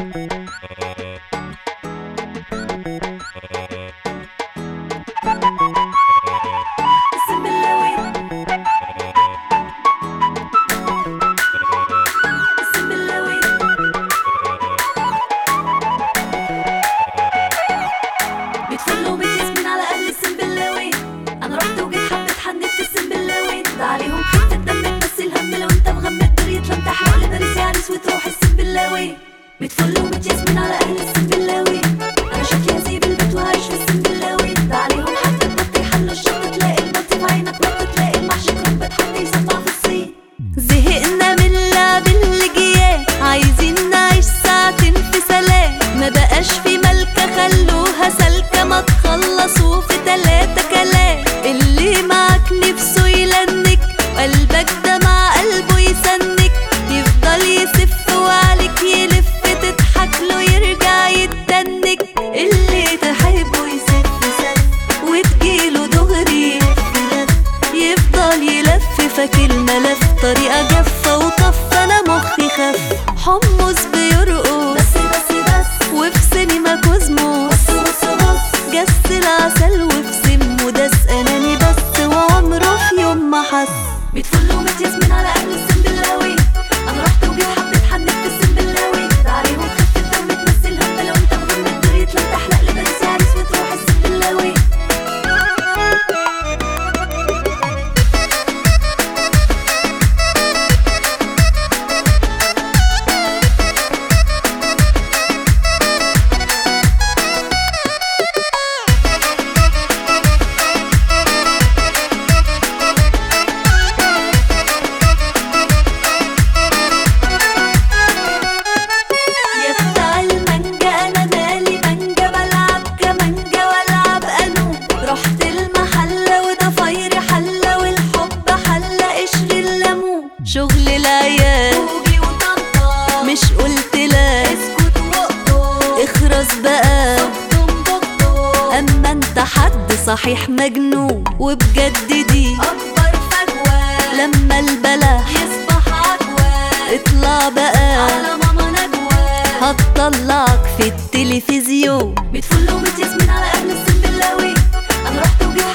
بيتفلوا بيتياسمين على اهل السنبلاوي. انا رحت وجيت حبيت حنيت في السنبلاوي. ده عليهم خفة دم بس الهم لو انت مغمض دنيا لم تحرق لباريس يا عريس وتروح السنبلاوي. بيتفلوا بيتياسمين على اهل السنبلاوي. انا شكلي هسيب البيت وهعيش في السنبلاوي. ده عليهم حتى تبطي حل الشط تلاقي المط في عينك نط تلاقي المحشي كرنبة حد يصنع في الصين. زهقنا من لعب الجياه عايزين نعيش ساعتين في سلام. ما بقاش في ملكة خلوها سالكة ما تخلصوا في 3 كلام. اللي معاك نفسه يلنك قلبك ده مع قلبه يسنك. يفضل يسف وعليك يلف تضحك له يرجع يتدنك. اللي تحبه يسف سف وتجيله دغري يلف. يفضل يلففك الملف طريقة جافة وطفة انا مخي خف. حمص بيرقص بس وفي سينما كوزمو جس العسل وفي سمه داس اناني بس وعمره في يوم ما حس. بيتفلوا متياسمين على اهل السنبلاوي. انا رحت وجيت حبيت حنيت في السنبلاوي. ده عليهم خفة دم تمثل هم لو انت مغمض دنيا لم تحلق لباريس يا عريس وتروح السنبلاوي. شغل العيال بوجي وطنطا مش قلتلك اسكت وقطه اخرس بقى. دكتور اما انت حد صحيح مجنون وبجد دي اكبر فجوة لما البلح يصبح عجوة. اطلع بقى على ماما نجوى هتطلعك في التلفزيون. بيتفلوا متياسمين على اهل السنبلاوي. انا رحت وجيت